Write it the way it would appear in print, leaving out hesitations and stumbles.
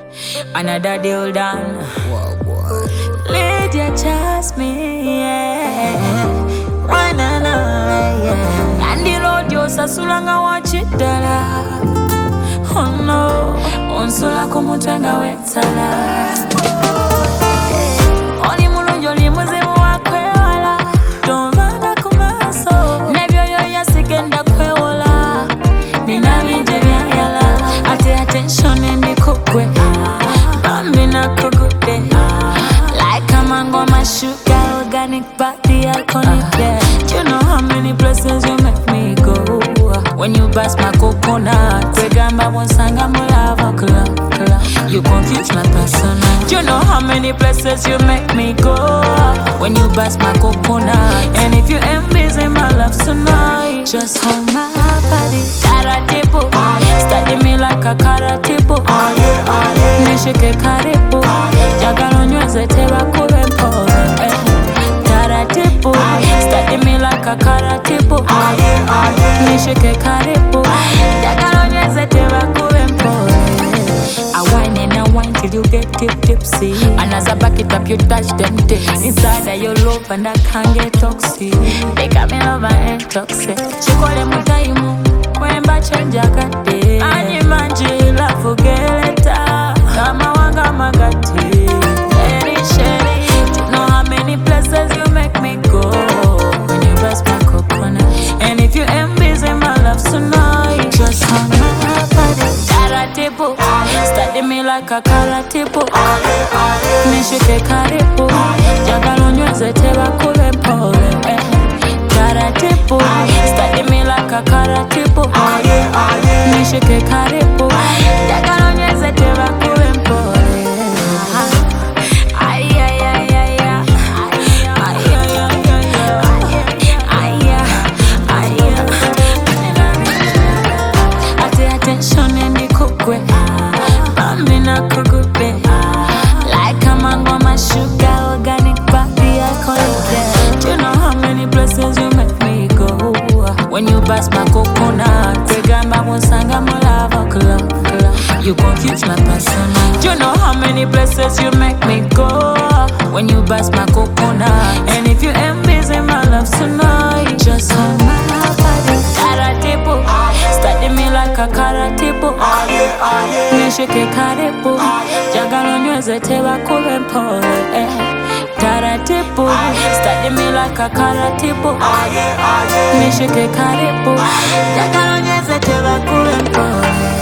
Another deal done. Lydia Jasmine, yeah. Why not, yeah. And the road you so long I watch it, dala. Oh no, on sola como tenga wetala. Oli mulo joli muze wakwe wala. Don't vanda kumaso. Nebyo yo ya sigenda kwe wala. Nina vijenya yala. Ate attention endi kukwe. Bambina kugude. Like a mango, my sugar, organic body, iconic, yeah. Do you know how many places you make me go? When you bust my coconut, Kwegamba won't sang I'm lava club. You confuse my persona. Do you know how many places you make me go? When you bust my coconut. And if you ain't busy, my love tonight, just hold my body. Karate book, study me like a karate book. Nishike karibu, jagalo nyweze tewa kube mpole. Karate book, study me like a karate book. Nishike karibu, jagalo nyweze tewa kube mpole. I whine and I whine till you get tipsy. And as I back it up, you touch them tips. Inside of your love and I can't get toxic. They got me love and toxic. Chikole mutaimu, wemba chenja kate. Anyi manji la fugeleta. Kama wanga magati. Sherry, you know how many places you make me go. When you bust my coconut. And if you ain't busy, my love tonight, just hang my body. Karate book, study me like a karate book. Nishike karibu, jagalo nyweze tewa kube mpole. Karate book, study me like a karate book. Nishike karibu, jagalo nyweze tewa kube mpole. Bambina kugube. Like a mango, my sugar, organic body, iconic, yeah. Do you know how many places you make me go? When you bust my coconut, Kwegamba won't sang I'm lava club. You confuse my persona. Do you know how many places you make me go? When you bust my coconut. And if you ain't busy, my love tonight, just hold my body. Karate book, study me like a karate book. Nishike karibu, jagalo nyweze tewa kube mpole. Karate book, study me like a karate book. Nishike karibu, jagalo nyweze tewa kube mpole.